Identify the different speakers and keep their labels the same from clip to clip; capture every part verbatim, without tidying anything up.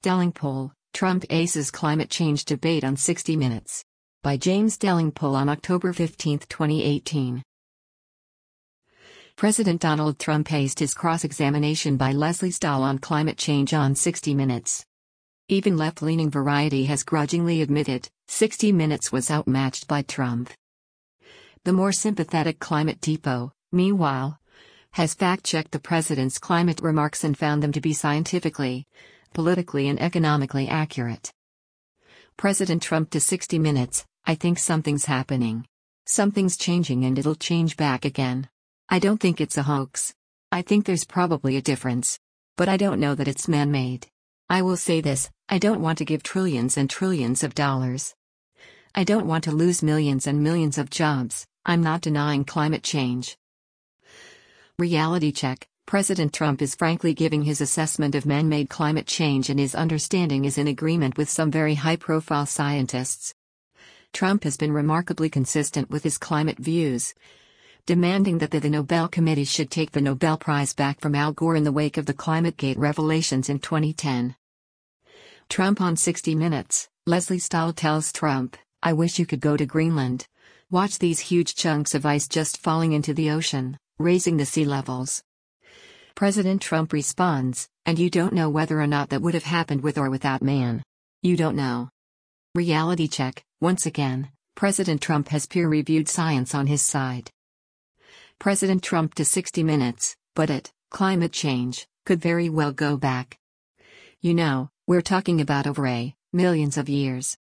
Speaker 1: Delingpole, Trump aces climate change debate on sixty minutes. By James Delingpole on October fifteenth, twenty eighteen. President Donald Trump aced his cross-examination by Lesley Stahl on climate change on sixty minutes. Even left-leaning Variety has grudgingly admitted, sixty minutes was outmatched by Trump. The more sympathetic Climate Depot, meanwhile, has fact-checked the president's climate remarks and found them to be scientifically, politically and economically accurate. President Trump to sixty minutes, I think something's happening. Something's changing and it'll change back again. I don't think it's a hoax. I think there's probably a difference. But I don't know that it's man-made. I will say this, I don't want to give trillions and trillions of dollars. I don't want to lose millions and millions of jobs. I'm not denying climate change. Reality check. President Trump is frankly giving his assessment of man-made climate change, and his understanding is in agreement with some very high-profile scientists. Trump has been remarkably consistent with his climate views, demanding that the, the Nobel Committee should take the Nobel Prize back from Al Gore in the wake of the ClimateGate revelations in twenty ten. Trump on sixty minutes, Lesley Stahl tells Trump, I wish you could go to Greenland. Watch these huge chunks of ice just falling into the ocean, raising the sea levels. President Trump responds, and you don't know whether or not that would have happened with or without man. You don't know. Reality check. Once again, President Trump has peer-reviewed science on his side. President Trump to sixty minutes, but it, climate change, could very well go back. You know, we're talking about over a, millions of years.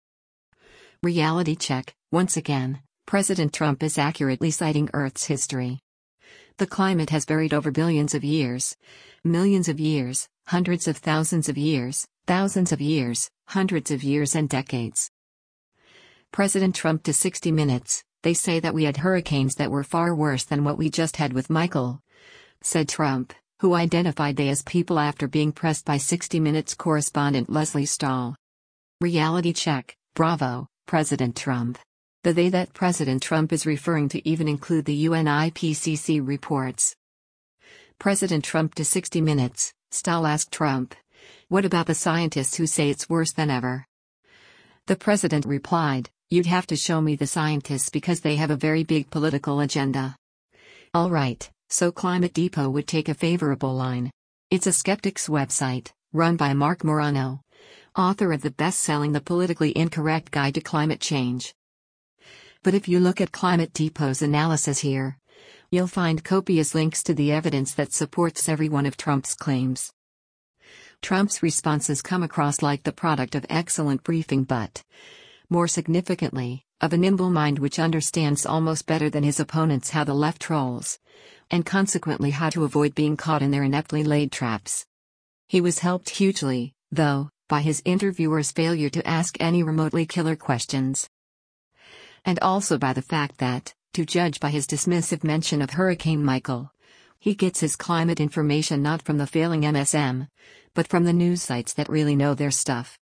Speaker 1: Reality check. Once again, President Trump is accurately citing Earth's history. The climate has varied over billions of years, millions of years, hundreds of thousands of years, thousands of years, hundreds of years and decades. President Trump to sixty minutes, they say that we had hurricanes that were far worse than what we just had with Michael, said Trump, who identified they as people after being pressed by sixty minutes correspondent Lesley Stahl. Reality check. Bravo, President Trump. The they that President Trump is referring to even include the U N I P C C reports. President Trump to sixty minutes, Stahl asked Trump, what about the scientists who say it's worse than ever? The president replied, you'd have to show me the scientists because they have a very big political agenda. All right, so Climate Depot would take a favorable line. It's a skeptics website, run by Mark Morano, author of the best-selling The Politically Incorrect Guide to Climate Change. But if you look at Climate Depot's analysis here, you'll find copious links to the evidence that supports every one of Trump's claims. Trump's responses come across like the product of excellent briefing but, more significantly, of a nimble mind which understands almost better than his opponents how the left trolls, and consequently how to avoid being caught in their ineptly laid traps. He was helped hugely, though, by his interviewer's failure to ask any remotely killer questions. And also by the fact that, to judge by his dismissive mention of Hurricane Michael, he gets his climate information not from the failing M S M, but from the news sites that really know their stuff.